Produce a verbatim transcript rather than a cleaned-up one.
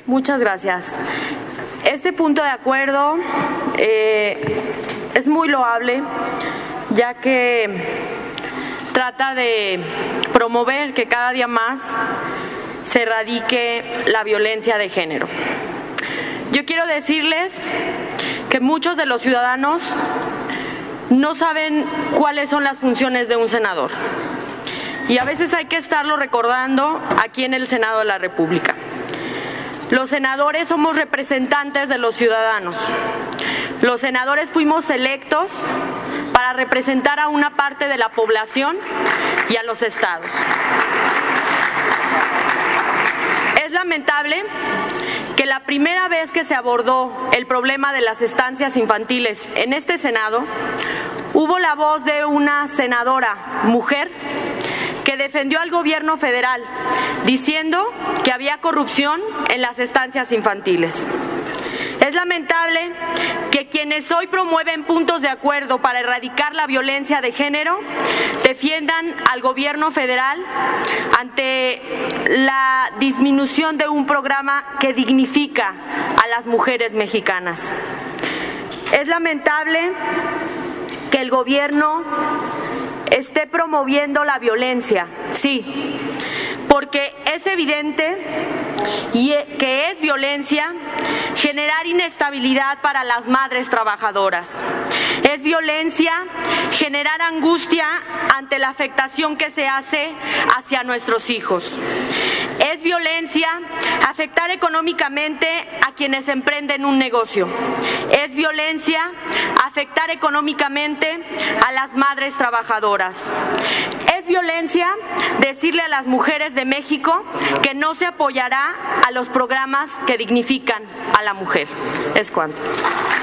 Muchas gracias. Este punto de acuerdo eh, es muy loable, ya que trata de promover que cada día más se erradique la violencia de género. Yo quiero decirles que muchos de los ciudadanos no saben cuáles son las funciones de un senador, y a veces hay que estarlo recordando aquí en el Senado de la República. Los senadores somos representantes de los ciudadanos. Los senadores fuimos electos para representar a una parte de la población y a los estados. Es lamentable que la primera vez que se abordó el problema de las estancias infantiles en este Senado, hubo la voz de una senadora mujer que defendió al gobierno federal, diciendo que había corrupción en las estancias infantiles. Es lamentable que quienes hoy promueven puntos de acuerdo para erradicar la violencia de género defiendan al gobierno federal ante la disminución de un programa que dignifica a las mujeres mexicanas. Es lamentable que el gobierno esté promoviendo la violencia, sí, porque es evidente y que es violencia generar inestabilidad para las madres trabajadoras. Es violencia generar angustia ante la afectación que se hace hacia nuestros hijos. Es violencia afectar económicamente a quienes emprenden un negocio. Es violencia afectar económicamente a las madres trabajadoras. Es violencia decirle a las mujeres de México que no se apoyará a los programas que dignifican a la mujer. Es cuanto.